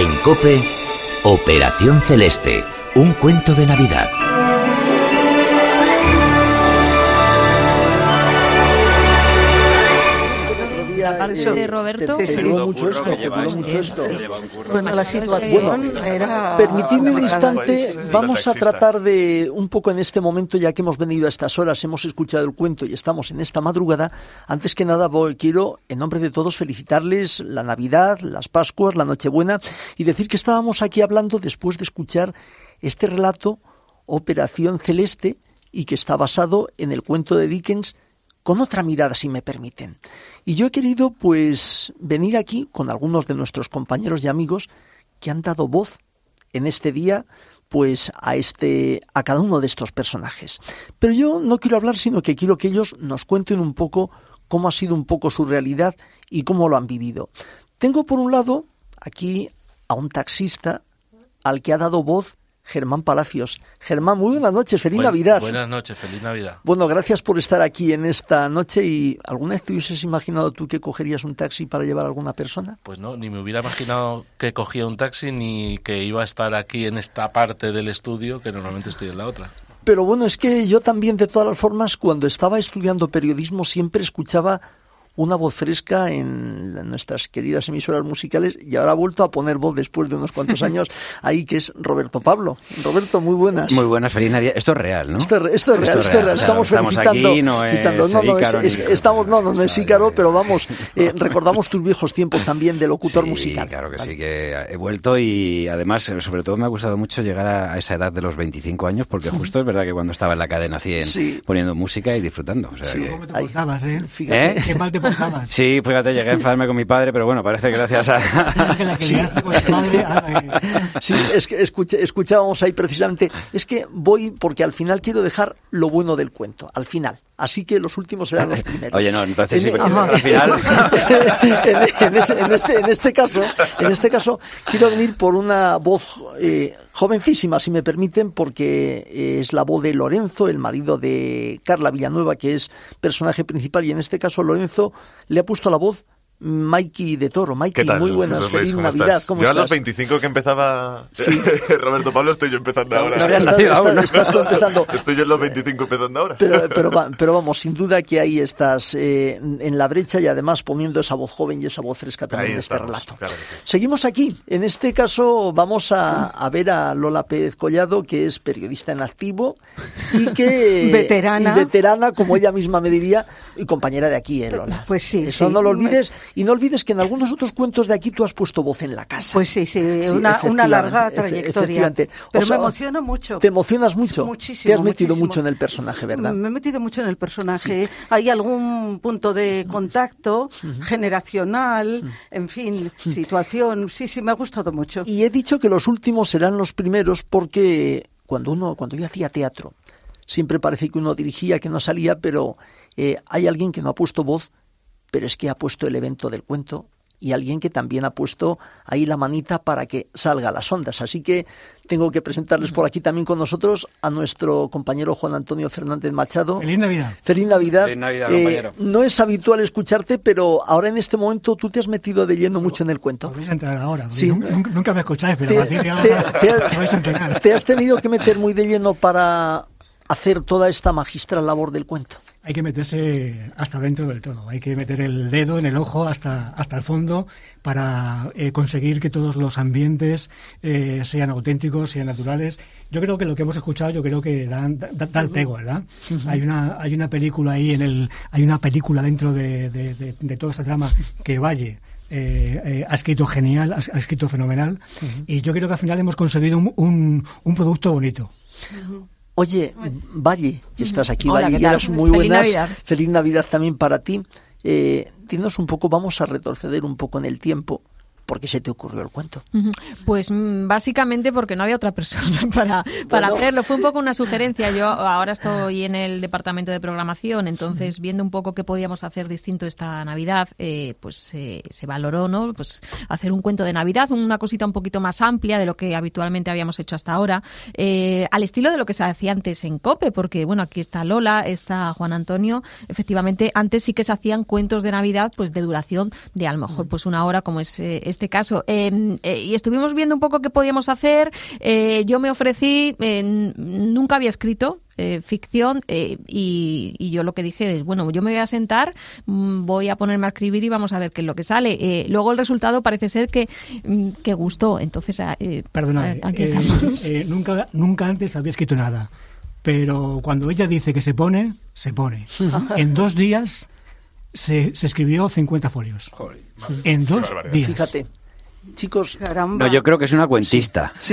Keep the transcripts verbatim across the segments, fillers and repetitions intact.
En COPE, Operación Celeste, un cuento de Navidad. Parte de Roberto. Te, te, te duró mucho esto, te duró mucho esto. Bueno, la situación bueno, era... Permitidme un instante, vamos a tratar de, un poco en este momento, ya que hemos venido a estas horas, hemos escuchado el cuento y estamos en esta madrugada, antes que nada voy, quiero, en nombre de todos, felicitarles la Navidad, las Pascuas, la Nochebuena, y decir que estábamos aquí hablando después de escuchar este relato, Operación Celeste, y que está basado en el cuento de Dickens, con otra mirada, si me permiten. Y yo he querido, pues, venir aquí con algunos de nuestros compañeros y amigos que han dado voz en este día, pues, a este, a cada uno de estos personajes. Pero yo no quiero hablar, sino que quiero que ellos nos cuenten un poco cómo ha sido un poco su realidad y cómo lo han vivido. Tengo, por un lado, aquí a un taxista al que ha dado voz Germán Palacios. Germán, muy buenas noches, feliz Buen, Navidad. Buenas noches, feliz Navidad. Bueno, gracias por estar aquí en esta noche. ¿Y alguna vez te hubieses imaginado tú que cogerías un taxi para llevar a alguna persona? Pues no, ni me hubiera imaginado que cogía un taxi ni que iba a estar aquí en esta parte del estudio, que normalmente estoy en la otra. Pero bueno, es que yo también, de todas las formas, cuando estaba estudiando periodismo, siempre escuchaba una voz fresca en nuestras queridas emisoras musicales, y ahora ha vuelto a poner voz después de unos cuantos años ahí, que es Roberto Pablo. Roberto, muy buenas. Muy buenas, feliz Navidad. Esto es real, ¿no? Esto, esto es real, esto es real. real. Estamos, estamos felicitando. Aquí, no es felicitando. No, no, Ícaro, es, es, estamos, no, no, no es Ícaro, pero vamos, eh, recordamos tus viejos tiempos también de locutor sí, musical. Claro que ¿vale? sí, que he vuelto, y además, sobre todo me ha gustado mucho llegar a, a esa edad de los veinticinco años, porque justo es verdad que cuando estaba en la cadena cien sí. poniendo música y disfrutando. O sea, sí, que... ¿Cómo te portabas, eh? ¿Eh? Qué mal te portabas. Sí, fíjate, llegué a enfadarme con mi padre, pero bueno, parece que gracias a... que la que liaste con tu padre... Sí, es que escuché, escuchábamos ahí precisamente, es que voy porque al final quiero dejar lo bueno del cuento, al final. Así que los últimos serán los primeros. Oye, no, entonces en, sí, porque al final... en, en, ese, en, este, en, este caso, en este caso, quiero venir por una voz eh, jovencísima, si me permiten, porque es la voz de Lorenzo, el marido de Carla Villanueva, que es personaje principal, y en este caso Lorenzo le ha puesto la voz Mikey de Toro. Mikey, muy buenas, Jesús feliz Luis, ¿cómo Navidad. estás? ¿Cómo yo estás? a los veinticinco que empezaba sí. Roberto Pablo estoy yo empezando no, ahora. No habías nacido aún, ¿no? Estás tú empezando. Estoy yo en los veinticinco empezando ahora. Pero, pero, pero vamos, sin duda que ahí estás eh, en la brecha, y además poniendo esa voz joven y esa voz fresca también en este relato. Claro que sí. Seguimos aquí. En este caso vamos a, a ver a Lola Pérez Collado, que es periodista en activo y que... veterana. Y veterana, como ella misma me diría, y compañera de aquí, ¿eh, Lola? Pues sí. Eso sí. no lo olvides. Y no olvides que en algunos otros cuentos de aquí tú has puesto voz en la casa. Pues sí, sí, sí una, una larga trayectoria. Pero o sea, me emociono mucho. ¿Te emocionas mucho? Muchísimo. Te has metido muchísimo. mucho en el personaje, ¿verdad? Me he metido mucho en el personaje. Sí. Hay algún punto de contacto uh-huh. generacional, uh-huh. en fin, uh-huh. situación. Sí, sí, me ha gustado mucho. Y he dicho que los últimos serán los primeros porque cuando uno, cuando yo hacía teatro, siempre parece que uno dirigía, que no salía, pero eh, hay alguien que no ha puesto voz, pero es que ha puesto el evento del cuento, y alguien que también ha puesto ahí la manita para que salga a las ondas. Así que tengo que presentarles por aquí también con nosotros a nuestro compañero Juan Antonio Fernández Machado. ¡Feliz Navidad! ¡Feliz Navidad! ¡Feliz Navidad, eh, compañero! No es habitual escucharte, pero ahora en este momento tú te has metido de lleno mucho en el cuento. Vais a entrar ahora. Sí. Nunca, nunca me escucháis, pero te, a partir de ahora te, te, vais a entrenar. Te has tenido que meter muy de lleno para hacer toda esta magistral labor del cuento. Hay que meterse hasta dentro del todo, hay que meter el dedo en el ojo hasta, hasta el fondo para eh, conseguir que todos los ambientes eh, sean auténticos, sean naturales. Yo creo que lo que hemos escuchado, yo creo que da, da, da el pego, ¿verdad? Uh-huh. Hay una hay una película ahí en el hay una película dentro de, de, de, de toda esta trama que Valle Eh, eh, ha escrito genial, ha, ha escrito fenomenal, uh-huh. y yo creo que al final hemos conseguido un, un, un producto bonito. Uh-huh. Oye, Valle, que estás aquí, Hola, Valle, y eras muy Feliz buenas. Navidad. Feliz Navidad también para ti. Eh, dinos un poco, vamos a retroceder un poco en el tiempo. ¿Por qué se te ocurrió el cuento? Pues básicamente porque no había otra persona para, para bueno. hacerlo. Fue un poco una sugerencia. Yo ahora estoy en el departamento de programación, entonces viendo un poco qué podíamos hacer distinto esta Navidad, eh, pues eh, se valoró, ¿no? Pues hacer un cuento de Navidad, una cosita un poquito más amplia de lo que habitualmente habíamos hecho hasta ahora, eh, al estilo de lo que se hacía antes en COPE, porque bueno, aquí está Lola, está Juan Antonio. Efectivamente, antes sí que se hacían cuentos de Navidad, pues de duración de a lo mejor pues una hora, como es eh, este caso. Eh, eh, y estuvimos viendo un poco qué podíamos hacer. Eh, yo me ofrecí, eh, nunca había escrito eh, ficción eh, y, y yo lo que dije es, bueno, yo me voy a sentar, voy a ponerme a escribir y vamos a ver qué es lo que sale. Eh, luego el resultado parece ser que, que gustó. Entonces, eh, Perdona, aquí eh, estamos. Eh, nunca, nunca antes había escrito nada. Pero cuando ella dice que se pone, se pone. En dos días se, se escribió cincuenta folios. Joder, en dos días. Fíjate. Chicos, caramba. No, yo creo que es una cuentista. Sí,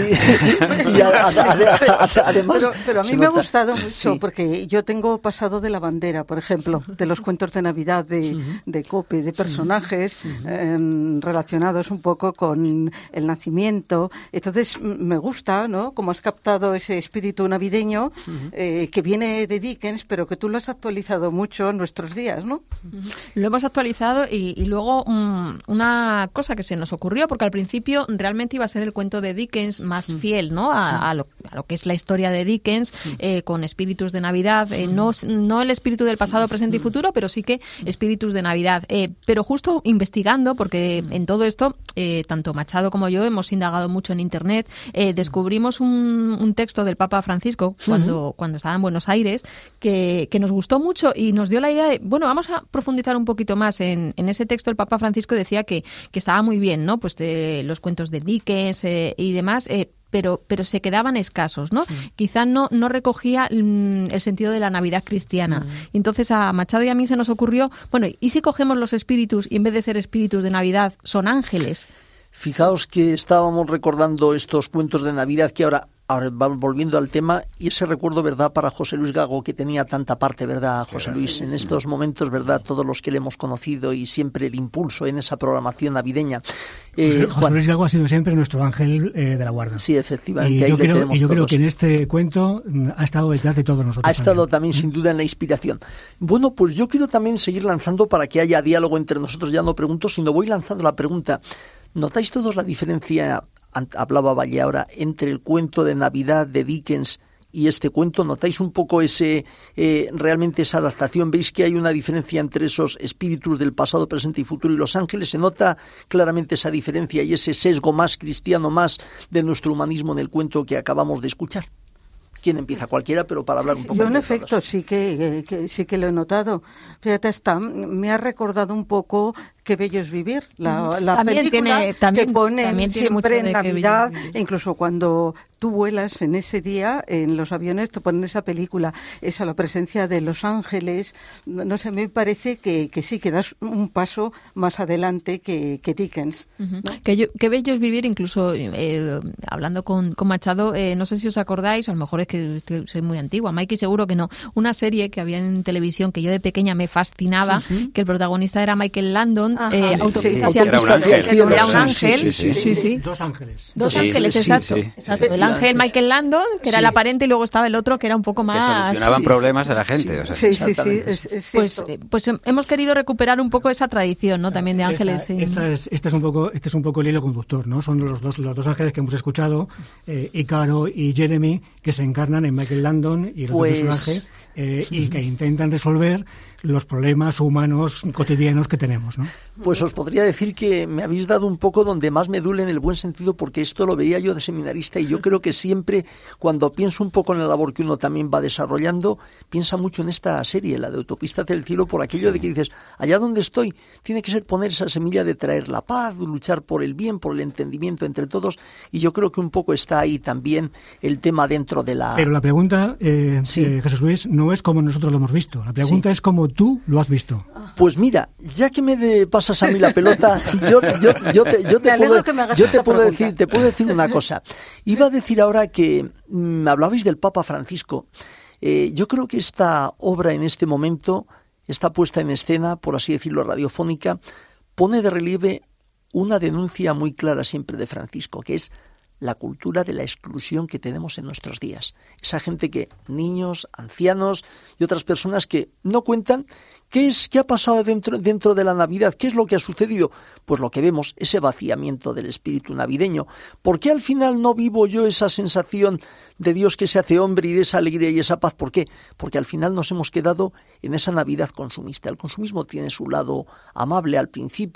y a, a, a, a, además... Pero, pero a mí me ha gustado mucho, sí. Porque yo tengo pasado de la bandera, por ejemplo, de los cuentos de Navidad de, uh-huh. de Cope, de personajes uh-huh. eh, relacionados un poco con el nacimiento. Entonces, me gusta, ¿no?, como has captado ese espíritu navideño uh-huh. eh, que viene de Dickens, pero que tú lo has actualizado mucho en nuestros días, ¿no? Uh-huh. Lo hemos actualizado y, y luego um, una cosa que se nos ocurrió, porque al principio realmente iba a ser el cuento de Dickens más fiel, ¿no?, a, a, lo, a lo que es la historia de Dickens, eh, con espíritus de Navidad, eh, no, no el espíritu del pasado, presente y futuro, pero sí que espíritus de Navidad. Eh, pero justo investigando, porque en todo esto, eh, tanto Machado como yo hemos indagado mucho en Internet, eh, descubrimos un, un texto del Papa Francisco cuando, cuando estaba en Buenos Aires, que, que nos gustó mucho y nos dio la idea de, bueno, vamos a profundizar un poquito más. En, en ese texto el Papa Francisco decía que, que estaba muy bien, ¿no?, pues de los cuentos de Dickens eh, y demás, eh, pero pero se quedaban escasos, ¿no? Sí. Quizá no no recogía mm, el sentido de la Navidad cristiana. Sí. Entonces a Machado y a mí se nos ocurrió, bueno, ¿y si cogemos los espíritus y en vez de ser espíritus de Navidad son ángeles? Fijaos que estábamos recordando estos cuentos de Navidad que ahora Ahora, volviendo al tema, y ese recuerdo, ¿verdad?, para José Luis Gago, que tenía tanta parte, ¿verdad, José Luis? En estos momentos, ¿verdad?, todos los que le hemos conocido y siempre el impulso en esa programación navideña. Eh, José, José Luis Gago ha sido siempre nuestro ángel eh, de la guarda. Sí, efectivamente. Y ahí yo, le creo, y yo todos. creo que en este cuento ha estado detrás de todos nosotros. Ha estado también, también sin duda en la inspiración. Bueno, pues yo quiero también seguir lanzando para que haya diálogo entre nosotros. Ya no pregunto, sino voy lanzando la pregunta. ¿Notáis todos la diferencia, hablaba Valle ahora, entre el cuento de Navidad de Dickens y este cuento? ¿Notáis un poco ese eh, realmente esa adaptación? ¿Veis que hay una diferencia entre esos espíritus del pasado, presente y futuro y los ángeles? ¿Se nota claramente esa diferencia y ese sesgo más cristiano, más de nuestro humanismo en el cuento que acabamos de escuchar? ¿Quién empieza? Cualquiera, pero para hablar un poco. Yo en efecto sí que, que sí que lo he notado. Fíjate, hasta me ha recordado un poco Qué bello es vivir, la, la también película tiene, también, que ponen también tiene siempre en Navidad, vivir. Incluso cuando tú vuelas en ese día, en los aviones te ponen esa película, esa la presencia de los ángeles. No sé, me parece que, que sí, que das un paso más adelante que, que Dickens. Uh-huh. ¿No? Que yo, Qué bello es vivir, incluso eh, hablando con, con Machado, eh, no sé si os acordáis, a lo mejor es que, que soy muy antigua, Mikey seguro que no, una serie que había en televisión que yo de pequeña me fascinaba, uh-huh. que el protagonista era Michael Landon, eh, autopista hacia el cielo. Era un ángel. Sí, sí, sí. Sí, sí. Dos ángeles. Dos sí, ángeles, sí, exacto. Sí, sí. exacto. El ángel Michael Landon, que era sí. el aparente, y luego estaba el otro, que era un poco más... Que solucionaban sí. problemas de la gente. O sea, sí, sí, sí. Es, es pues, pues hemos querido recuperar un poco esa tradición, ¿no? También de ángeles. Esta, sí. esta es, este, es un poco, este es un poco el hilo conductor, ¿no? Son los dos, los dos ángeles que hemos escuchado, eh, Ícaro y Jeremy, que se encarnan en Michael Landon y el otro pues... personaje, eh, y que intentan resolver los problemas humanos cotidianos que tenemos, ¿no? Pues os podría decir que me habéis dado un poco donde más me duele en el buen sentido, porque esto lo veía yo de seminarista y yo creo que siempre cuando pienso un poco en la labor que uno también va desarrollando, piensa mucho en esta serie, la de Autopistas del Cielo, por aquello de que dices, allá donde estoy, tiene que ser poner esa semilla de traer la paz, de luchar por el bien, por el entendimiento entre todos, y yo creo que un poco está ahí también el tema dentro de la... Pero la pregunta, eh, sí. eh, Jesús Luis, no es como nosotros lo hemos visto, la pregunta sí. es como tú lo has visto. Pues mira, ya que me de, pasas a mí la pelota, yo, yo, yo te, yo te puedo, yo te puedo decir, te puedo decir una cosa. Iba a decir ahora que me hablabais del Papa Francisco. Eh, yo creo que esta obra en este momento, está puesta en escena, por así decirlo, radiofónica, pone de relieve una denuncia muy clara siempre de Francisco, que es la cultura de la exclusión que tenemos en nuestros días. Esa gente que, niños, ancianos y otras personas que no cuentan qué es, qué ha pasado dentro, dentro de la Navidad, qué es lo que ha sucedido. Pues lo que vemos, ese vaciamiento del espíritu navideño. ¿Por qué al final no vivo yo esa sensación de Dios que se hace hombre y de esa alegría y esa paz? ¿Por qué? Porque al final nos hemos quedado en esa Navidad consumista. El consumismo tiene su lado amable al principio,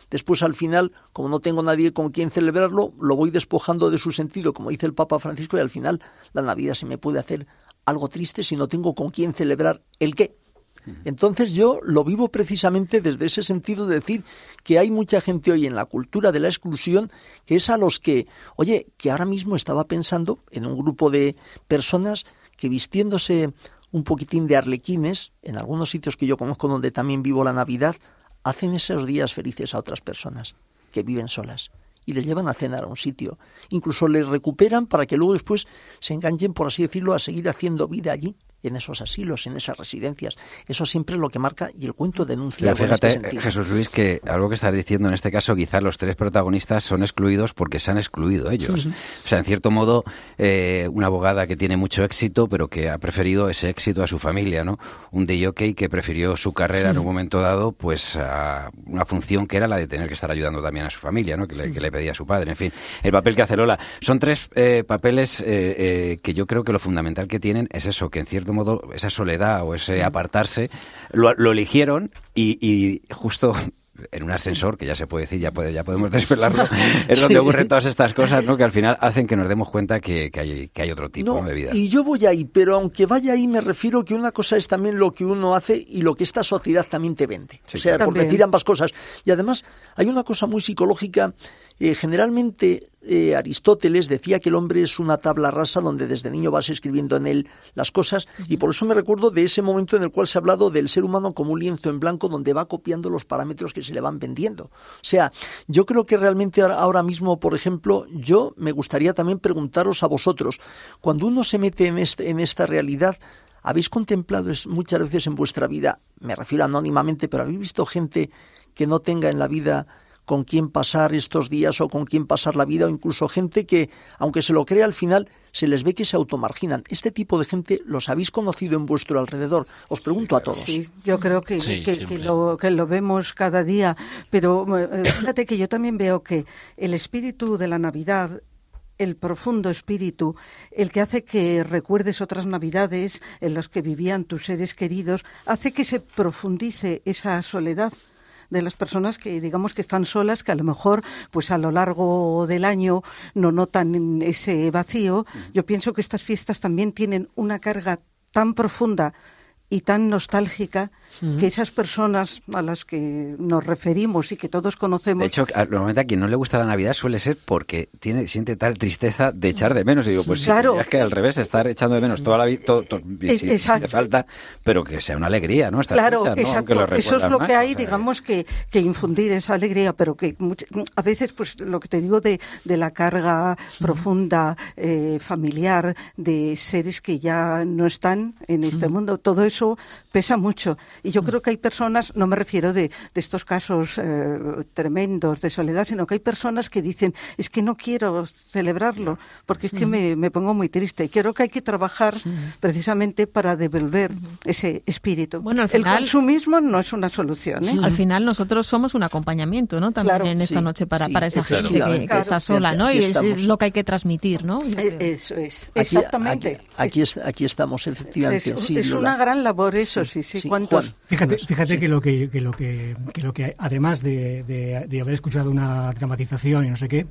después al final, como no tengo nadie con quien celebrarlo, lo voy despojando de su sentido, como dice el Papa Francisco, y al final la Navidad se me puede hacer algo triste si no tengo con quién celebrar el qué. Entonces yo lo vivo precisamente desde ese sentido de decir que hay mucha gente hoy en la cultura de la exclusión que es a los que, oye, que ahora mismo estaba pensando en un grupo de personas que vistiéndose un poquitín de arlequines, en algunos sitios que yo conozco donde también vivo la Navidad, hacen esos días felices a otras personas que viven solas y les llevan a cenar a un sitio. Incluso les recuperan para que luego después se enganchen, por así decirlo, a seguir haciendo vida allí, en esos asilos, en esas residencias. Eso siempre es lo que marca y el cuento denuncia. Pero fíjate, en este Jesús Luis, que algo que estás diciendo en este caso, quizás los tres protagonistas son excluidos porque se han excluido ellos. Uh-huh. O sea, en cierto modo, eh, una abogada que tiene mucho éxito, pero que ha preferido ese éxito a su familia, ¿no? Un D J que prefirió su carrera uh-huh. en un momento dado, pues a una función que era la de tener que estar ayudando también a su familia, ¿no? Que le, que le pedía a su padre. En fin, el papel que hace Lola. Son tres eh, papeles eh, eh, que yo creo que lo fundamental que tienen es eso, que en cierto modo esa soledad o ese apartarse lo, lo eligieron y, y justo en un ascensor, que ya se puede decir, ya puede, ya podemos desvelarlo, es donde sí. ocurren todas estas cosas, ¿no? Que al final hacen que nos demos cuenta que, que, hay, que hay otro tipo no, ¿no? de vida. Y yo voy ahí, pero aunque vaya ahí me refiero que una cosa es también lo que uno hace y lo que esta sociedad también te vende. Sí, o sea, también. Por decir ambas cosas. Y además hay una cosa muy psicológica. Eh, generalmente eh, Aristóteles decía que el hombre es una tabla rasa donde desde niño vas escribiendo en él las cosas uh-huh. y por eso me recuerdo de ese momento en el cual se ha hablado del ser humano como un lienzo en blanco donde va copiando los parámetros que se le van vendiendo. O sea, yo creo que realmente ahora, ahora mismo, por ejemplo, yo me gustaría también preguntaros a vosotros, cuando uno se mete en, este, en esta realidad, ¿habéis contemplado es, muchas veces en vuestra vida, me refiero anónimamente, pero habéis visto gente que no tenga en la vida con quién pasar estos días o con quién pasar la vida, o incluso gente que, aunque se lo crea al final, se les ve que se automarginan? ¿Este tipo de gente los habéis conocido en vuestro alrededor? Os pregunto a todos. Sí, yo creo que, sí, que, que, lo, que lo vemos cada día, pero eh, fíjate que yo también veo que el espíritu de la Navidad, el profundo espíritu, el que hace que recuerdes otras Navidades en las que vivían tus seres queridos, hace que se profundice esa soledad de las personas que digamos que están solas, que a lo mejor pues a lo largo del año no notan ese vacío. Yo pienso que estas fiestas también tienen una carga tan profunda y tan nostálgica uh-huh. que esas personas a las que nos referimos y que todos conocemos... De hecho, normalmente a quien no le gusta la Navidad suele ser porque tiene siente tal tristeza de echar de menos. Y digo, pues claro. sí, es que al revés, estar echando de menos toda la vida, todo, todo, es, si, si te falta, pero que sea una alegría, ¿no? Estas claro, fechas, ¿no? exacto. Lo eso es lo más, que hay, o sea, digamos, que, que infundir esa alegría, pero que much- a veces, pues lo que te digo de, de la carga uh-huh. profunda, eh, familiar, de seres que ya no están en este uh-huh. mundo, todo eso pesa mucho. Y yo creo que hay personas, no me refiero de, de estos casos eh, tremendos de soledad, sino que hay personas que dicen, es que no quiero celebrarlo, porque es que me, me pongo muy triste. Y creo que hay que trabajar precisamente para devolver ese espíritu. Bueno, al final, el consumismo no es una solución, ¿eh? Al final nosotros somos un acompañamiento, ¿no? También claro, en esta sí, noche para, sí, para esa gente claro, que, que claro, está sola, ¿no? Y es, es lo que hay que transmitir, ¿no? Eso es, aquí, exactamente. Aquí, aquí, es, aquí estamos, efectivamente. Es, sí, es una gran labor eso, sí, sí. sí. ¿Cuántos? Juan, fíjate, fíjate sí. que lo que, que lo que, que lo que además de, de, de haber escuchado una dramatización y no sé qué,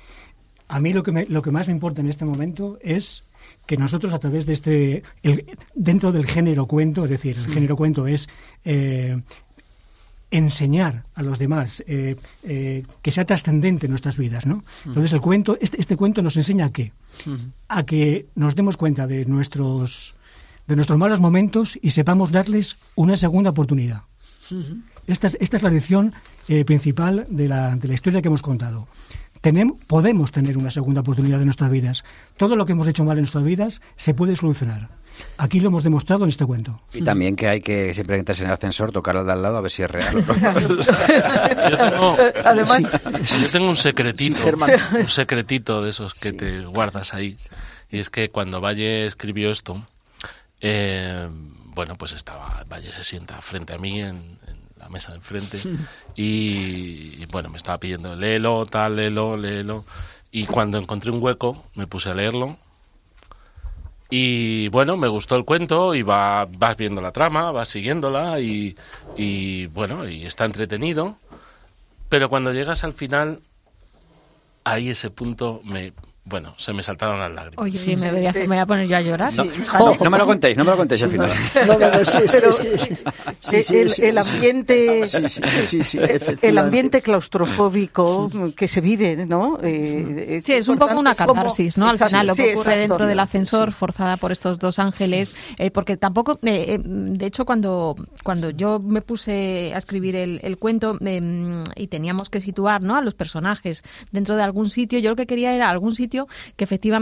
a mí lo que me, lo que más me importa en este momento es que nosotros a través de este el, dentro del género cuento, es decir, el género cuento es eh, enseñar a los demás, eh, eh, que sea trascendente en nuestras vidas, ¿no? Entonces el cuento, este, este cuento nos enseña a qué, a que nos demos cuenta de nuestros de nuestros malos momentos y sepamos darles una segunda oportunidad. Uh-huh. Esta es, esta es la lección eh, principal de la, de la historia que hemos contado. Tenemos, podemos tener una segunda oportunidad en nuestras vidas. Todo lo que hemos hecho mal en nuestras vidas se puede solucionar. Aquí lo hemos demostrado en este cuento. Y también que hay que siempre entrar en el ascensor, tocar al de al lado a ver si es real. yo, tengo, Además, sí, yo tengo un secretito, sí, un secretito de esos que sí. te guardas ahí. Y es que cuando Valle escribió esto, eh, bueno, pues estaba, Valle se sienta frente a mí en, en la mesa de enfrente y, y bueno, me estaba pidiendo léelo, tal, léelo, léelo. Y cuando encontré un hueco me puse a leerlo. Y bueno, me gustó el cuento y va, vas viendo la trama, vas siguiéndola y, y bueno, y está entretenido. pero cuando llegas al final, ahí ese punto me... Bueno, se me saltaron las lágrimas. Oye, oye me, voy a, me voy a poner yo a llorar. No, no, no me lo contéis, no me lo contéis al final. No, no, no, sí, Pero sí, sí, sí, sí, el, sí, el ambiente, sí, sí, sí, sí, el ambiente claustrofóbico que se vive, ¿no? Eh, sí, es un poco una catarsis, ¿no? Al exacto, final, lo que sí, ocurre exacto. dentro del ascensor, forzada por estos dos ángeles, eh, porque tampoco, eh, eh, de hecho, cuando cuando yo me puse a escribir el, el cuento eh, y teníamos que situar, ¿no?, a los personajes dentro de algún sitio, yo lo que quería era algún sitio que efectivamente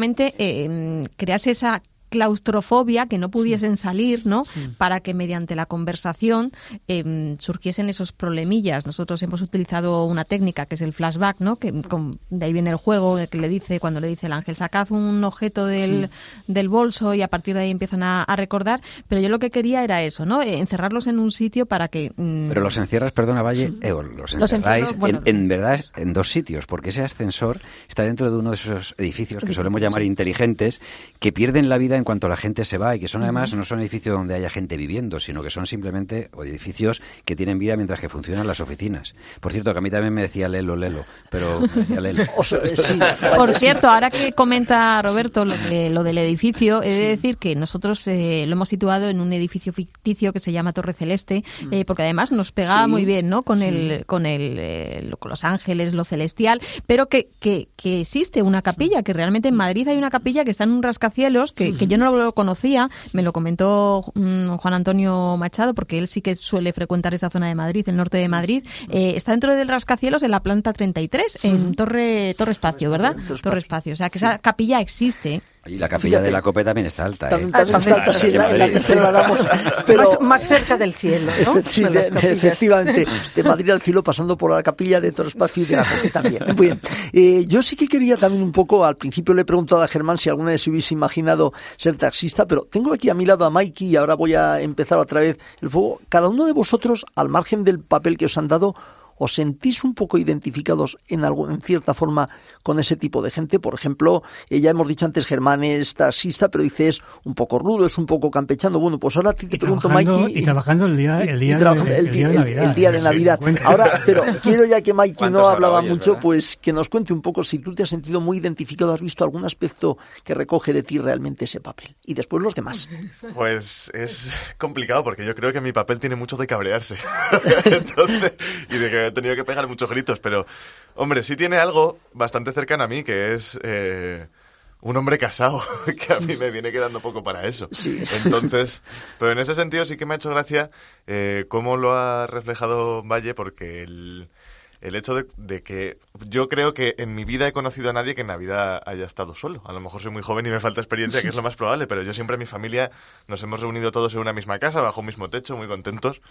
eh, crease esa claustrofobia, que no pudiesen salir, ¿no? Mm. Para que mediante la conversación eh, surgiesen esos problemillas. Nosotros hemos utilizado una técnica que es el flashback, ¿no? Que con, de ahí viene el juego, que le dice, cuando le dice el ángel, sacad un objeto del, mm. del bolso y a partir de ahí empiezan a, a recordar. Pero yo lo que quería era eso, ¿no? Eh, encerrarlos en un sitio para que... Mm, Pero los encierras, perdona, Valle, eh, los los encerráis encierro, bueno, en, en verdad en dos sitios, porque ese ascensor está dentro de uno de esos edificios que solemos llamar inteligentes, que pierden la vida en cuanto la gente se va y que son además no son edificios donde haya gente viviendo, sino que son simplemente edificios que tienen vida mientras que funcionan las oficinas. Por cierto, que a mí también me decía Lelo, Lelo, pero me decía Lelo. O sea, sí, Por cierto, ahora que comenta Roberto lo, de, lo del edificio, he de decir que nosotros eh, lo hemos situado en un edificio ficticio que se llama Torre Celeste, eh, porque además nos pegaba sí. muy bien, ¿no? Con el, con el, eh, con los ángeles, lo celestial, pero que, que, que existe una capilla, que realmente en Madrid hay una capilla que está en un rascacielos, que, que yo no lo conocía, me lo comentó um, Juan Antonio Machado, porque él sí que suele frecuentar esa zona de Madrid, el norte de Madrid. Eh, está dentro del rascacielos en la planta treinta y tres, en Torre Torre Espacio, ¿verdad? Torre Espacio. O sea, que sí. esa capilla existe. Y la capilla Fíjate, de la COPE también está alta, ¿eh? También, también está alta, sí, en la, en la tercera la damos. Pero más, más cerca del cielo, ¿no? Sí, de, de, efectivamente, de Madrid al cielo, pasando por la capilla de Torre Espacio y de la COPE también. Muy bien. Eh, yo sí que quería también un poco, al principio le he preguntado a Germán si alguna vez se hubiese imaginado ser taxista, pero tengo aquí a mi lado a Maiki y ahora voy a empezar otra vez el fuego. Cada uno de vosotros, al margen del papel que os han dado, ¿os sentís un poco identificados en algo, en cierta forma con ese tipo de gente? Por ejemplo, eh, ya hemos dicho antes, Germán es taxista, pero dices un poco rudo, es un poco campechano. Bueno, pues ahora te, te pregunto, Maiki. Y trabajando el día, el día, de, de, el, el día de Navidad. El día de Navidad. Sí, ahora, pero quiero ya que Maiki no hablaba oyes, mucho, ¿verdad? Pues que nos cuente un poco si tú te has sentido muy identificado, has visto algún aspecto que recoge de ti realmente ese papel. Y después los demás. Pues es complicado, porque yo creo que mi papel tiene mucho de cabrearse. Entonces, y de que he tenido que pegar muchos gritos, pero, hombre, sí tiene algo bastante cercano a mí, que es eh, un hombre casado, que a mí me viene quedando poco para eso. Sí. Entonces, pero en ese sentido sí que me ha hecho gracia eh, cómo lo ha reflejado Valle, porque el, el hecho de, de que yo creo que en mi vida he conocido a nadie que en Navidad haya estado solo. A lo mejor soy muy joven y me falta experiencia, que es lo más probable, pero yo siempre en mi familia nos hemos reunido todos en una misma casa, bajo un mismo techo, muy contentos.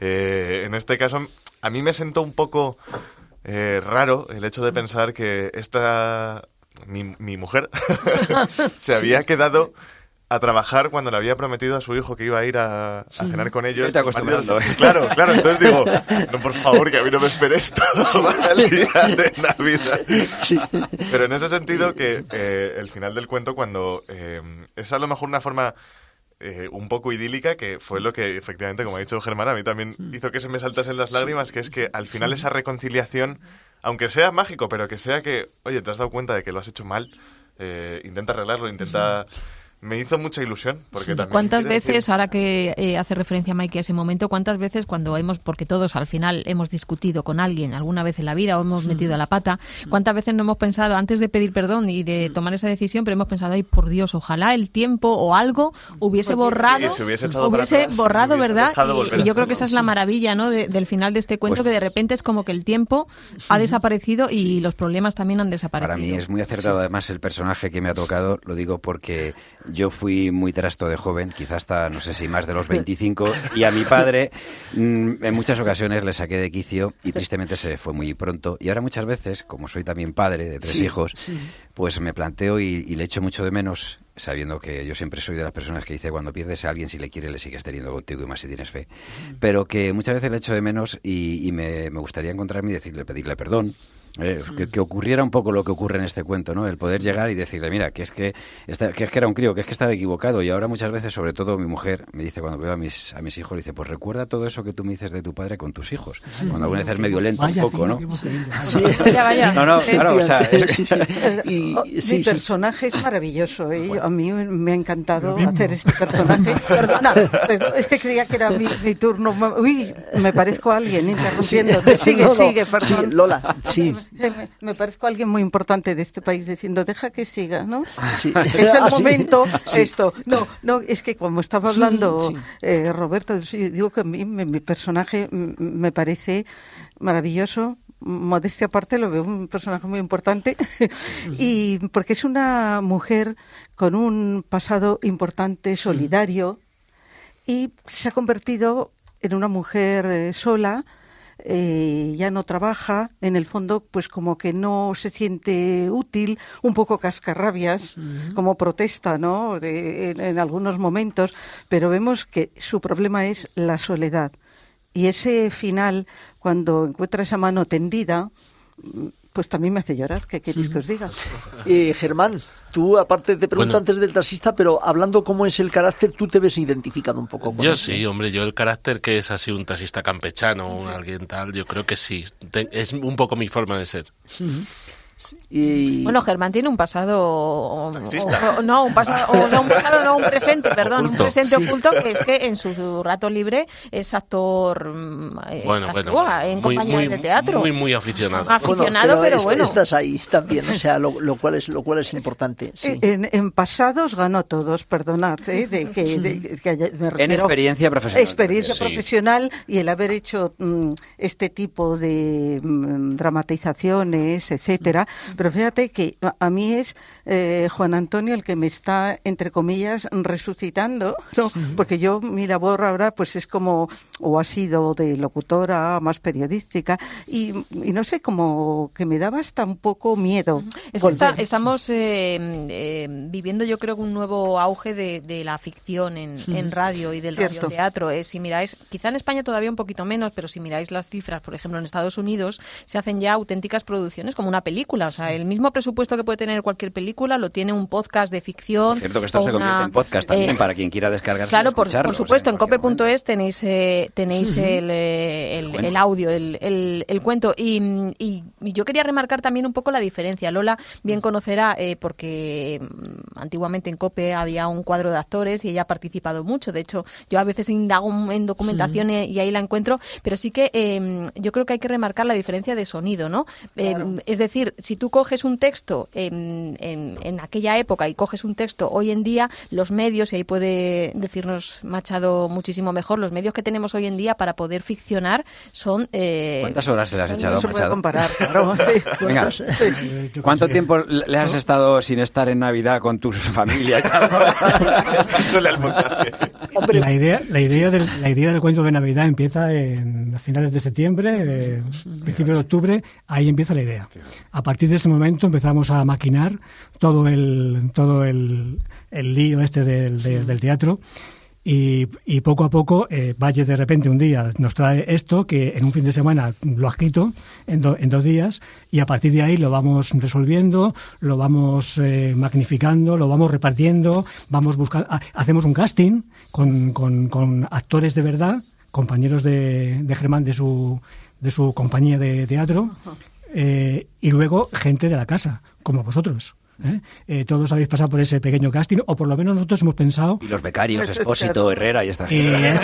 Eh, en este caso, a mí me sentó un poco eh, raro el hecho de pensar que esta mi, mi mujer se había sí. quedado a trabajar cuando le había prometido a su hijo que iba a ir a, a cenar con ellos. Está acostumbrando, ¿eh? Claro, claro. Entonces digo, no, por favor, que a mí no me espere esto para el día de Navidad. Sí. Pero en ese sentido que eh, el final del cuento, cuando eh, es a lo mejor una forma eh, un poco idílica, que fue lo que efectivamente, como ha dicho Germán, a mí también hizo que se me saltasen las lágrimas, que es que al final esa reconciliación, aunque sea mágico, pero que sea que, oye, te has dado cuenta de que lo has hecho mal, eh, intenta arreglarlo, intenta... Me hizo mucha ilusión, porque también... ¿Cuántas veces, decir... ahora que eh, hace referencia Maiki a ese momento, cuántas veces cuando hemos, porque todos al final hemos discutido con alguien alguna vez en la vida o hemos metido la pata, cuántas veces no hemos pensado, antes de pedir perdón y de tomar esa decisión, pero hemos pensado, ay, por Dios, ojalá el tiempo o algo hubiese borrado, sí, se hubiese, echado hubiese para atrás, borrado, hubiese ¿verdad? Y, y yo creo que esa es sí. la maravilla, ¿no?, de, del final de este cuento, pues, que de repente es como que el tiempo ha desaparecido y los problemas también han desaparecido. Para mí es muy acertado, sí. Además, el personaje que me ha tocado, lo digo porque yo fui muy trasto de joven, quizás hasta, no sé si más de los veinticinco, y a mi padre mmm, en muchas ocasiones le saqué de quicio y tristemente se fue muy pronto. Y ahora muchas veces, como soy también padre de tres sí, hijos, sí. pues me planteo y, y le echo mucho de menos, sabiendo que yo siempre soy de las personas que dice cuando pierdes a alguien, si le quieres le sigues teniendo contigo y más si tienes fe. Pero que muchas veces le echo de menos y, y me, me gustaría encontrarme y decirle, pedirle perdón, Eh, que, que ocurriera un poco lo que ocurre en este cuento, ¿no? El poder llegar y decirle, mira, que es que, esta, que es que era un crío, que es que estaba equivocado. Y ahora muchas veces, sobre todo mi mujer, me dice cuando veo a mis, a mis hijos, dice, pues recuerda todo eso que tú me dices de tu padre con tus hijos. Cuando alguna vez es medio lento un poco, ¿no? Sí. Vaya, vaya. No, no, claro, o sea... Es... Sí, sí. Y, sí, mi sí. personaje es maravilloso, ¿eh? A mí me ha encantado hacer este personaje. Perdona, perdón, es que creía que era mi, mi turno. Uy, me parezco a alguien interrumpiendo. Sí. Sigue, No, no. sigue, perdón. Sí, Lola, sí. Me, me parezco a alguien muy importante de este país diciendo, deja que siga, ¿no? Sí. Es el Ah, sí. momento, Sí. esto. No, no, es que como estaba hablando Sí. eh, Roberto, yo digo que a mí me- mi personaje mm, me parece maravilloso. Modestia aparte, lo veo un personaje muy importante. Y porque es una mujer con un pasado importante, solidario, y se ha convertido en una mujer eh, sola. Eh, ya no trabaja, en el fondo pues como que no se siente útil, un poco cascarrabias, como protesta, ¿no? De- en, en algunos momentos, pero vemos que su problema es la soledad. Y ese final, cuando encuentra esa mano tendida, mm, pues también me hace llorar. ¿Qué queréis que os diga? Eh, Germán, tú aparte te pregunto Bueno. antes del taxista, pero hablando cómo es el carácter, tú te ves identificado un poco con Yo eso. sí, hombre, yo el carácter que es así un taxista campechano, un alguien tal, yo creo que sí, Te- es un poco mi forma de ser. Y... Bueno, Germán tiene un pasado, Taxista. o- o- no, un pasado, o sea, un pasado, no, un presente, perdón, Oculto. un presente Sí. oculto, que es que en su, su rato libre es actor, mm, eh, Bueno, actúa bueno, en muy, compañías muy, de teatro. muy, muy aficionado. Ah, aficionado, pero es- bueno. estás ahí también, o sea, lo, lo cual es lo cual es importante. Sí. En, en pasados ganó todos, perdonad, ¿eh? de que, de que haya- me En refiero- experiencia profesional. Experiencia Sí. profesional y el haber hecho mm, este tipo de mm, dramatizaciones, etcétera. Pero fíjate que a, a mí es eh, Juan Antonio el que me está, entre comillas, resucitando, ¿no? Porque yo, mi labor ahora, pues es como, o ha sido de locutora, más periodística, y, y no sé, como que me daba hasta un poco miedo. Es que está- volver. estamos eh, eh, viviendo, yo creo, un nuevo auge de, de la ficción en, en radio y del Cierto. radioteatro. Eh, si miráis, quizá en España todavía un poquito menos, pero si miráis las cifras, por ejemplo, en Estados Unidos, se hacen ya auténticas producciones como una película. O sea, el mismo presupuesto que puede tener cualquier película lo tiene un podcast de ficción. Cierto que esto o se convierte una- en podcast también eh, para quien quiera descargarse Claro, y por, escucharlo, por o sea, supuesto, en en cualquier cope punto momento. es tenéis eh, tenéis el, eh, el, Bueno. el audio, el, el, el cuento. Y, y- y yo quería remarcar también un poco la diferencia. Lola bien conocerá, eh, porque mm, antiguamente en COPE había un cuadro de actores y ella ha participado mucho. De hecho, yo a veces indago en documentación y, y ahí la encuentro, pero sí que eh, yo creo que hay que remarcar la diferencia de sonido, ¿no? Eh, es decir, si tú coges un texto en, en, en aquella época y coges un texto hoy en día, los medios, y ahí puede decirnos Machado muchísimo mejor, los medios que tenemos hoy en día para poder ficcionar son... eh, ¿Cuántas horas se le has echado, No se puede Machado? comparar, claro. Sí. Venga, Eh, yo ¿cuánto considero- tiempo le has estado sin estar en Navidad con tu familia? Dándole al montaje. Hombre, La idea, la, idea del, la idea del cuento de Navidad empieza en a finales de septiembre, eh, principios de octubre, ahí empieza la idea. A partir de ese momento empezamos a maquinar todo el todo el, el lío este del, de- del teatro y, y poco a poco eh, Valle de repente un día nos trae esto que en un fin de semana lo ha escrito en, do- en dos días y a partir de ahí lo vamos resolviendo, lo vamos eh, magnificando, lo vamos repartiendo, vamos buscando, ha- hacemos un casting con, con, con actores de verdad, compañeros de, de Germán de su de su compañía de teatro eh, y luego gente de la casa como vosotros. ¿eh? Eh, todos habéis pasado por ese pequeño casting o por lo menos nosotros hemos pensado Y los becarios, Expósito, Herrera y esta y, gente.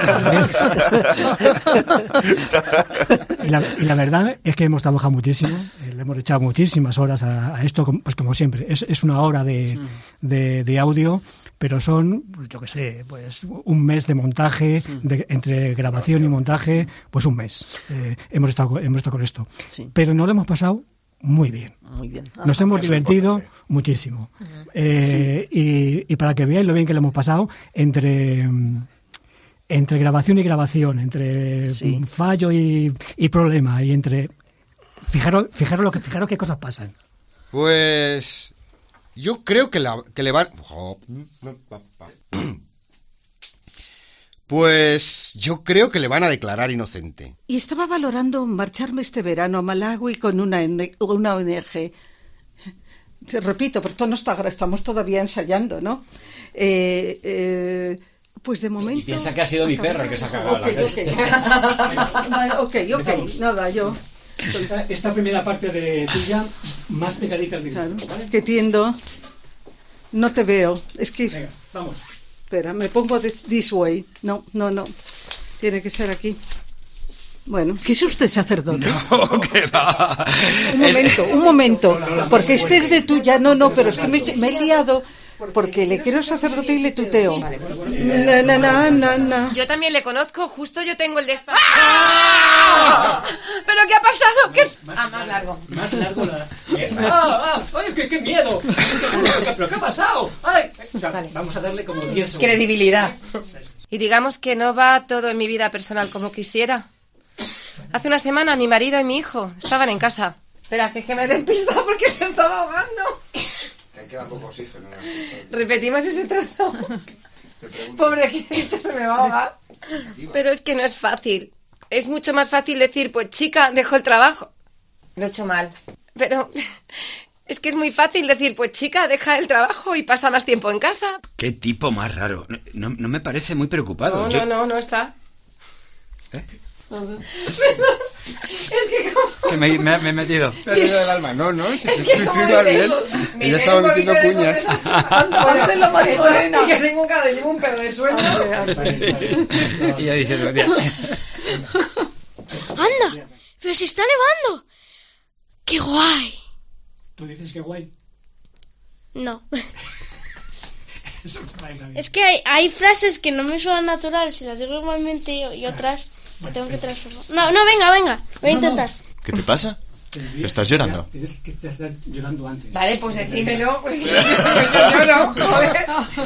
y la, y la verdad es que hemos trabajado muchísimo, eh, le hemos echado muchísimas horas a, a esto, com- pues como siempre. Es, es una hora de, de, de audio, pero son, pues yo qué sé, pues un mes de montaje, de, entre grabación y montaje, pues un mes. Eh, hemos, estado, hemos estado con esto. Sí. Pero nos lo hemos pasado muy bien. muy bien. Nos hemos divertido muchísimo. Eh, y, y para que veáis lo bien que lo hemos pasado, entre, mm, entre grabación y grabación, entre Sí. mm, fallo y, y problema, y entre... Fijaros, fijaros, lo que, fijaros qué cosas pasan. Pues yo creo que, la, que le van... Pues yo creo que le van a declarar inocente. Y estaba valorando marcharme este verano a Malawi con una, una O N G. Te repito, pero esto no está, estamos todavía ensayando, ¿no? Eh, eh, pues de momento... Y piensa que ha sido mi perro el que se ha cagado. Ok, ok, ok, ok, nada, yo... Esta primera parte de tuya, más pegadita al micrófono, Claro, ¿vale? que tiendo... No te veo, es que... Venga, vamos. Espera, me pongo this, this way. No, no, no. Tiene que ser aquí. Bueno, ¿qué es usted, sacerdote? No, que va. Un momento, un momento. Porque este es de tuya. No, no, pero es que me, me he liado porque le quiero sacerdote y le tuteo. Na, na, na, na, na. Yo también le conozco, justo yo tengo el despacho. ¡Ah! ¿Pero qué ha pasado? ¿Qué es? Ah, más largo. Más largo la... ¡Ah, ah! ¡Ay, qué, qué miedo! ¿Pero qué ha pasado? ¡Ay! O sea, vale. Vamos a darle como diez segundos. Credibilidad. Y digamos que no va todo en mi vida personal como quisiera. Hace una semana mi marido y mi hijo estaban en casa. Espera, que es que me he despistado porque se estaba ahogando. Te queda poco oxígeno. Repetimos ese trozo. Pobre, que he dicho, se me va a ahogar. Pero es que no es fácil. Es mucho más fácil decir, pues chica, dejo el trabajo. Lo he hecho mal. Pero es que es muy fácil decir, pues chica, deja el trabajo y pasa más tiempo en casa. Qué tipo más raro. No, no, no me parece muy preocupado. No, Yo... no, no, no está. ¿Eh? Es que como... Que me, me, me he metido. Te ha ido el alma. No, no, si Es tú que como ibas me bien. tengo- Ella estaba me metiendo tengo un cuñas. poquito de- Ponte la marihuana. Eso, y que tengo un cada llevo un pedo de sueño. Y ya diciendo, tía. ¡Anda! ¡Pero si está nevando! ¡Qué guay! ¿Tú dices que guay? No. Venga, bien. Es que hay, hay frases que no me suenan naturales y las digo igualmente y, y otras que tengo que transformar. No, no, venga, venga. Voy a No, no. intentar. ¿Qué te pasa? ¿Estás llorando? Tienes que estar llorando antes. Vale, pues decímelo, porque yo no, joder.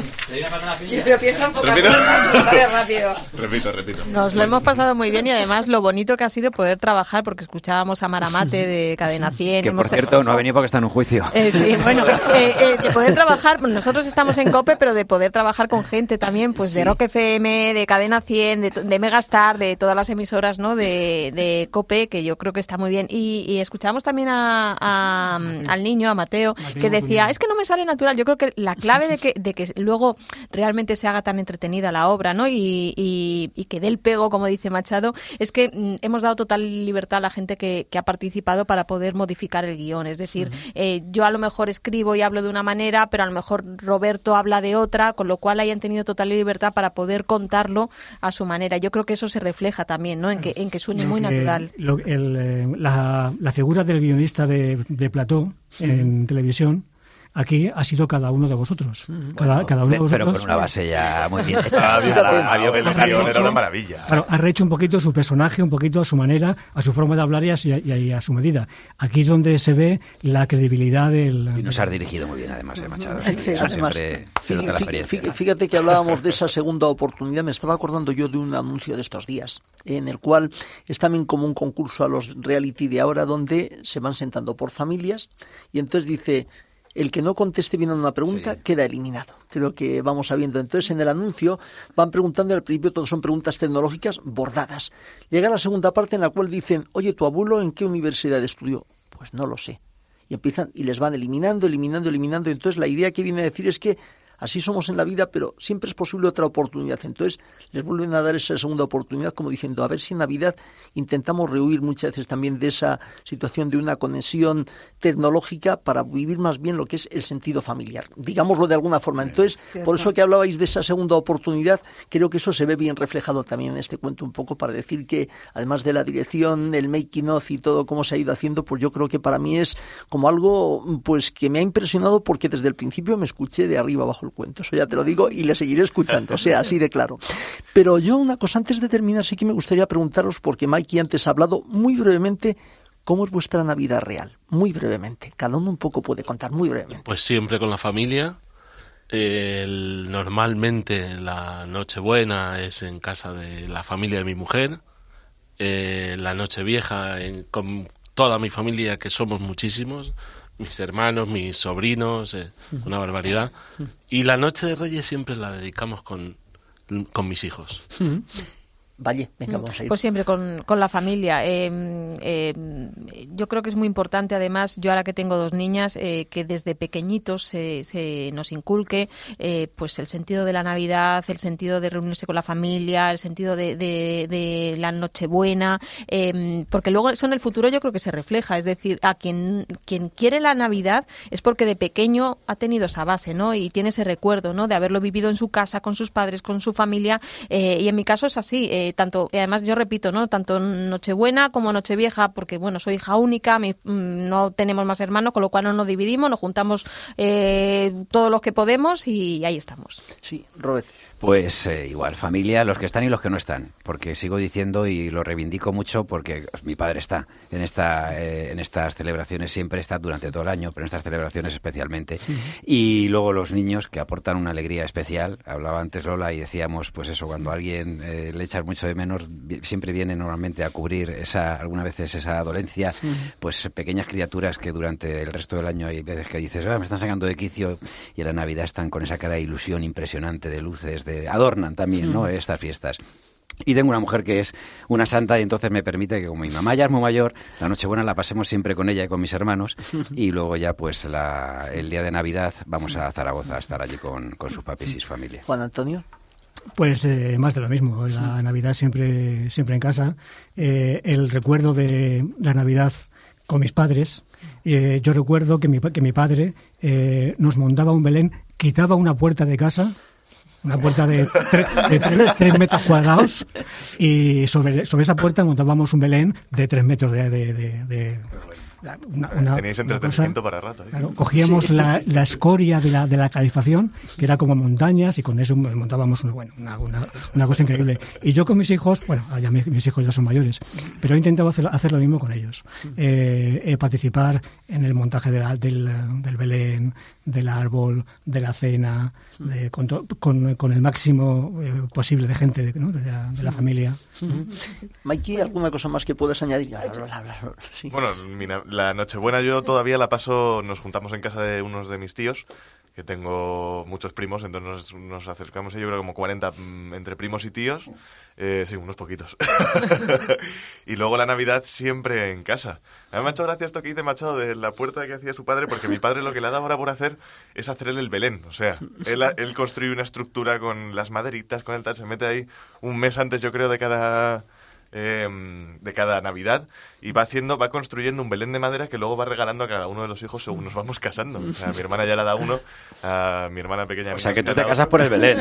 Yo lo pienso enfocar Repito. vale, rápido. Repito, repito. Nos lo hemos pasado muy bien y además lo bonito que ha sido poder trabajar, porque escuchábamos a Maramate de Cadena cien. Que por hemos- cierto no ha venido porque está en un juicio. Eh, sí, bueno, eh, eh, de poder trabajar, pues nosotros estamos en COPE, pero de poder trabajar con gente también, pues de Rock F M, de Cadena cien, de, de Megastar, de todas las emisoras, ¿no? De, de COPE, que yo creo que está muy bien. Y, y escuchamos también a, a- al niño, a Mateo, Mateo que decía, Cunha. es que no me sale natural. Yo creo que la clave de que, de que luego realmente se haga tan entretenida la obra, ¿no? Y, y, y que dé el pego, como dice Machado, es que mm, hemos dado total libertad a la gente que, que ha participado para poder modificar el guión. Es decir, eh, yo a lo mejor escribo y hablo de una manera, pero a lo mejor Roberto habla de otra, con lo cual hayan tenido total libertad para poder contarlo a su manera. Yo creo que eso se refleja también, ¿no? En que, en que suene muy Lo que- natural. lo- el, eh, la, la figura del guionista de, de plató en televisión, aquí ha sido cada uno de vosotros. Cada, cada uno de vosotros. Pero con una base ya muy bien Ah, hecha. había, había que el guión era una maravilla. Claro, ha rehecho un poquito su personaje, un poquito a su manera, a su forma de hablar y a, y a- y a su medida. Aquí es donde se ve la credibilidad del... Y nos has dirigido muy bien, además, eh, Machado. Sí, Eso además, siempre se fí- nota la fí- experiencia. fí- fíjate que hablábamos de esa segunda oportunidad, me estaba acordando yo de un anuncio de estos días, en el cual es también como un concurso a los reality de ahora, donde se van sentando por familias, y entonces dice, el que no conteste bien a una pregunta Sí. queda eliminado. Creo que vamos sabiendo. Entonces, en el anuncio van preguntando, y al principio todo son preguntas tecnológicas bordadas. Llega la segunda parte en la cual dicen, oye, ¿tu abuelo en qué universidad estudió? Pues no lo sé. Y empiezan y les van eliminando, eliminando, eliminando. Entonces la idea que viene a decir es que así somos en la vida, pero siempre es posible otra oportunidad. Entonces les vuelven a dar esa segunda oportunidad como diciendo, a ver si en Navidad intentamos rehuir muchas veces también de esa situación de una conexión tecnológica para vivir más bien lo que es el sentido familiar, digámoslo de alguna forma. Entonces, por eso que hablabais de esa segunda oportunidad, creo que eso se ve bien reflejado también en este cuento un poco para decir que además de la dirección, el making of y todo cómo se ha ido haciendo, pues yo creo que para mí es como algo pues que me ha impresionado porque desde el principio me escuché de arriba abajo el cuento, eso ya te lo digo y le seguiré escuchando, o sea, así de claro. Pero yo una cosa antes de terminar sí que me gustaría preguntaros, porque Mikey antes ha hablado muy brevemente, ¿cómo es vuestra Navidad real? Muy brevemente, cada uno un poco puede contar muy brevemente. Pues siempre con la familia. El- normalmente la Nochebuena es en casa de la familia de mi mujer. Eh, la Nochevieja en- con toda mi familia, que somos muchísimos, mis hermanos, mis sobrinos, eh, una barbaridad. Y la Noche de Reyes siempre la dedicamos con, con mis hijos. Valle, venga, vamos a ir. Pues siempre con, con la familia. Eh, eh, yo creo que es muy importante, además, yo ahora que tengo dos niñas, eh, que desde pequeñitos se, se nos inculque eh, pues el sentido de la Navidad, el sentido de reunirse con la familia, el sentido de, de, de la Nochebuena, eh, porque luego eso en el futuro yo creo que se refleja. Es decir, a quien, quien quiere la Navidad es porque de pequeño ha tenido esa base, ¿no? Y tiene ese recuerdo, ¿no? De haberlo vivido en su casa, con sus padres, con su familia, eh, y en mi caso es así. Eh, tanto y además yo repito, no tanto Nochebuena como Nochevieja, porque bueno, soy hija única, mi, no tenemos más hermanos, con lo cual no nos dividimos, nos juntamos eh, todos los que podemos y ahí estamos. Sí, Robert. Pues eh, igual, familia, los que están y los que no están, porque sigo diciendo y lo reivindico mucho porque mi padre está en esta eh, en estas celebraciones, siempre está durante todo el año, pero en estas celebraciones especialmente. Uh-huh. Y luego los niños que aportan una alegría especial. Hablaba antes Lola y decíamos, pues eso, cuando a alguien eh, le echas mucho de menos, siempre viene normalmente a cubrir esa, algunas veces esa dolencia, uh-huh. pues pequeñas criaturas que durante el resto del año hay veces que dices, ah, me están sacando de quicio, y en la Navidad están con esa cara de ilusión impresionante, de luces, de adornan también, ¿no?, estas fiestas. Y tengo una mujer que es una santa y entonces me permite que, como mi mamá ya es muy mayor, la Nochebuena la pasemos siempre con ella y con mis hermanos y luego ya pues la, el día de Navidad vamos a Zaragoza a estar allí con, con sus papis y su familia. Juan Antonio. Pues eh, más de lo mismo, la Navidad siempre, siempre en casa. Eh, el recuerdo de la Navidad con mis padres, eh, yo recuerdo que mi, que mi padre eh, nos montaba un Belén, quitaba una puerta de casa, una puerta de, tre, de tre, tres metros cuadrados, y sobre, sobre esa puerta montábamos un Belén de tres metros de... de, de, de una, una, Tenéis entretenimiento para rato. ¿eh? Claro, cogíamos sí. la, la escoria de la, de la calefacción, que era como montañas, y con eso montábamos una, bueno, una, una, una cosa increíble. Y yo con mis hijos, bueno, ya mis, mis hijos ya son mayores, pero he intentado hacer, hacer lo mismo con ellos. Eh, eh, participar en el montaje de la, del, del Belén, del árbol, de la cena, de, con, to, con, con el máximo eh, posible de gente, ¿no?, de, la, de la familia. Mikey, ¿alguna cosa más que puedas añadir? Sí. Bueno, mira, la Nochebuena yo todavía la paso, nos juntamos en casa de unos de mis tíos, que tengo muchos primos, entonces nos, nos acercamos, yo creo como cuarenta entre primos y tíos, eh, sí, unos poquitos. Y luego la Navidad siempre en casa. A mí me ha hecho gracia esto que dice Machado de la puerta que hacía su padre, porque mi padre lo que le ha dado ahora por hacer es hacerle el Belén. O sea, él, él construye una estructura con las maderitas, con el tal, se mete ahí un mes antes, yo creo, de cada... Eh, de cada Navidad, y va haciendo, va construyendo un Belén de madera que luego va regalando a cada uno de los hijos según nos vamos casando. O sea, a mi hermana ya le da uno, a mi hermana pequeña. O sea, que tú te casas por el Belén.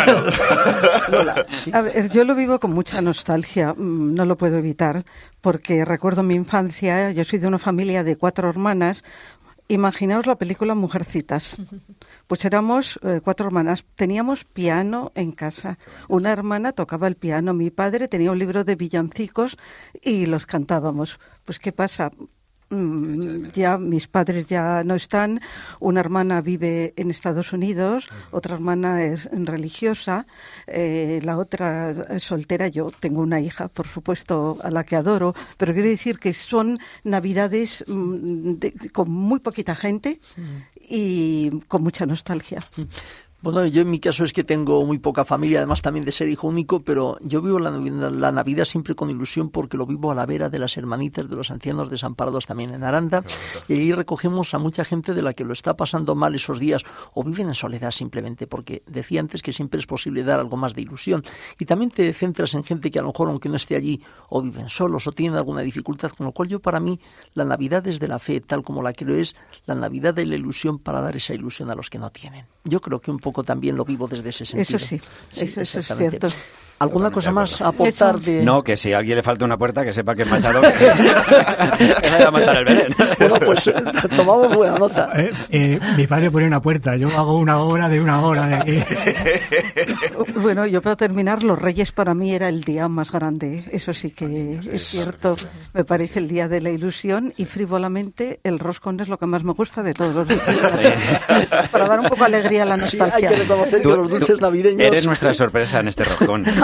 A ver, yo lo vivo con mucha nostalgia, no lo puedo evitar, porque recuerdo mi infancia. Yo soy de una familia de cuatro hermanas. Imaginaos la película Mujercitas. Pues éramos eh, cuatro hermanas. Teníamos piano en casa. Una hermana tocaba el piano. Mi padre tenía un libro de villancicos y los cantábamos. Pues, ¿qué pasa? Mm, ya mis padres ya no están. Una hermana vive en Estados Unidos, otra hermana es religiosa, eh, la otra es soltera. Yo tengo una hija, por supuesto, a la que adoro, pero quiero decir que son Navidades mm, de, con muy poquita gente y con mucha nostalgia. Bueno, yo en mi caso es que tengo muy poca familia, además también de ser hijo único, pero yo vivo la, la Navidad siempre con ilusión porque lo vivo a la vera de las hermanitas de los ancianos desamparados también en Aranda, y allí recogemos a mucha gente de la que lo está pasando mal esos días o viven en soledad simplemente, porque decía antes que siempre es posible dar algo más de ilusión, y también te centras en gente que a lo mejor aunque no esté allí o viven solos o tienen alguna dificultad, con lo cual yo para mí la Navidad desde la fe, tal como la creo, es la Navidad de la ilusión para dar esa ilusión a los que no tienen. Yo creo que un poco también lo vivo desde ese sentido. Eso sí, sí eso, eso es cierto. ¿Alguna cosa más a aportar de...? No, que si a alguien le falta una puerta, que sepa que es Machado que, que vaya a matar el Belén. Bueno, pues tomamos buena nota. Eh, eh, mi padre pone una puerta, yo hago una hora de una hora. De... Bueno, yo para terminar, los Reyes para mí era el día más grande. Eso sí que es cierto. Me parece el día de la ilusión, y frívolamente el roscón es lo que más me gusta de todos los dulces. Para dar un poco de alegría a la nostalgia. Sí, hay que reconocer tú, que los dulces navideños... Eres nuestra sorpresa en este roscón.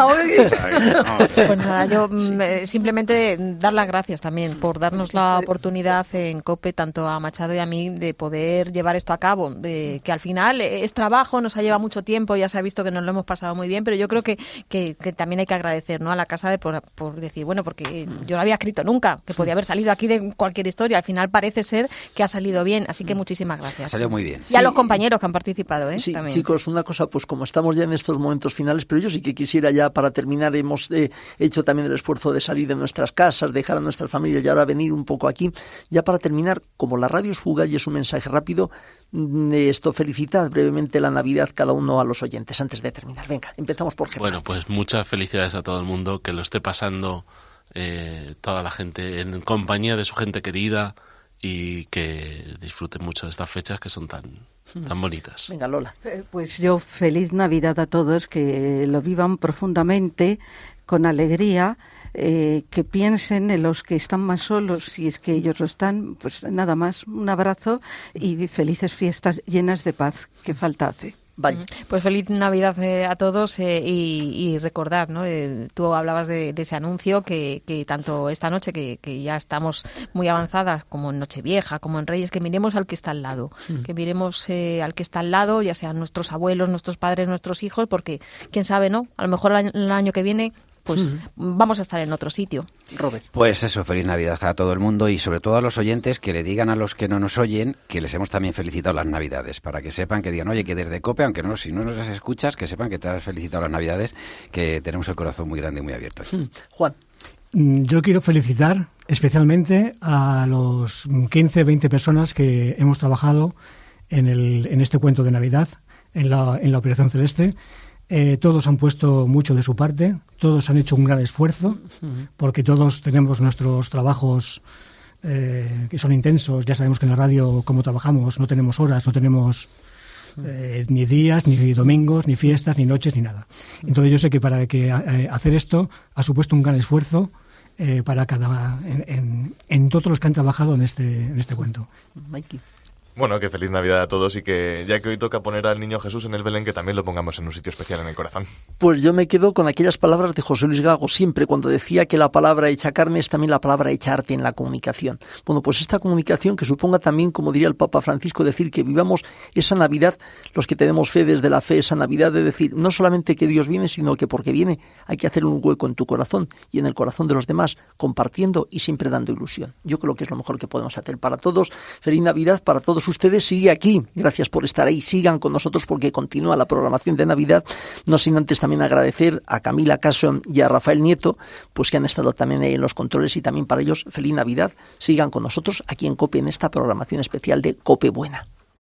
Pues nada, yo mm, simplemente dar las gracias también por darnos la oportunidad en COPE, tanto a Machado y a mí, de poder llevar esto a cabo, de, que al final es trabajo, nos ha llevado mucho tiempo, ya se ha visto que nos lo hemos pasado muy bien, pero yo creo que, que, que también hay que agradecer, ¿no?, a la casa de por, por decir, bueno, porque yo no había escrito nunca, que podía haber salido aquí de cualquier historia, al final parece ser que ha salido bien, así que muchísimas gracias. Ha salido muy bien. Y Sí. a los compañeros que han participado, ¿eh? Sí, También. chicos, una cosa, pues como estamos ya en estos momentos finales, pero yo sí que quisiera ya para terminar, hemos eh, hecho también el esfuerzo de salir de nuestras casas, dejar a nuestras familias y ahora venir un poco aquí, ya para terminar, como la radio es fugaz y es un mensaje rápido, de esto, felicitad brevemente la Navidad cada uno a los oyentes antes de terminar. Venga, empezamos por Germán. Bueno, pues muchas felicidades a todo el mundo, que lo esté pasando eh, toda la gente en compañía de su gente querida y que disfruten mucho de estas fechas que son tan, tan bonitas. Venga, Lola. Eh, Pues yo feliz Navidad a todos, que lo vivan profundamente, con alegría, eh, que piensen en los que están más solos, si es que ellos lo están. Pues nada más, un abrazo y felices fiestas llenas de paz, que falta hace. Vaya. Pues feliz Navidad eh, a todos eh, y, y recordar, ¿no? Eh, tú hablabas de, de ese anuncio que, que tanto esta noche, que, que ya estamos muy avanzadas, como en Nochevieja, como en Reyes, que miremos al que está al lado, mm. que miremos eh, al que está al lado, ya sean nuestros abuelos, nuestros padres, nuestros hijos, porque quién sabe, ¿no? A lo mejor el año, el año que viene pues mm. vamos a estar en otro sitio. Robert. Pues eso, feliz Navidad a todo el mundo y sobre todo a los oyentes, que le digan a los que no nos oyen que les hemos también felicitado las Navidades, para que sepan, que digan, oye, que desde COPE, aunque no, si no nos escuchas, que sepan que te has felicitado las Navidades, que tenemos el corazón muy grande y muy abierto. Mm. Juan. Yo quiero felicitar especialmente a los quince, veinte personas que hemos trabajado en, el, en este cuento de Navidad, en la, en la Operación Celeste. Eh, todos han puesto mucho de su parte, todos han hecho un gran esfuerzo, porque todos tenemos nuestros trabajos eh, que son intensos. Ya sabemos que en la radio, como trabajamos, no tenemos horas, no tenemos eh, ni días, ni domingos, ni fiestas, ni noches, ni nada. Entonces yo sé que para que eh, hacer esto ha supuesto un gran esfuerzo eh, para cada en, en, en todos los que han trabajado en este, en este cuento. Mikey. Bueno, que feliz Navidad a todos y que ya que hoy toca poner al niño Jesús en el Belén, que también lo pongamos en un sitio especial en el corazón. Pues yo me quedo con aquellas palabras de José Luis Gago siempre, cuando decía que la palabra hecha carne es también la palabra hecha arte en la comunicación. Bueno, pues esta comunicación que suponga también, como diría el Papa Francisco, decir que vivamos esa Navidad, los que tenemos fe desde la fe, esa Navidad de decir no solamente que Dios viene, sino que porque viene hay que hacer un hueco en tu corazón y en el corazón de los demás, compartiendo y siempre dando ilusión. Yo creo que es lo mejor que podemos hacer para todos. Feliz Navidad para todos ustedes. Sigue aquí. Gracias por estar ahí. Sigan con nosotros porque continúa la programación de Navidad. No sin antes también agradecer a Camila Caso y a Rafael Nieto, pues que han estado también ahí en los controles, y también para ellos feliz Navidad. Sigan con nosotros aquí en COPE en esta programación especial de COPE Buena.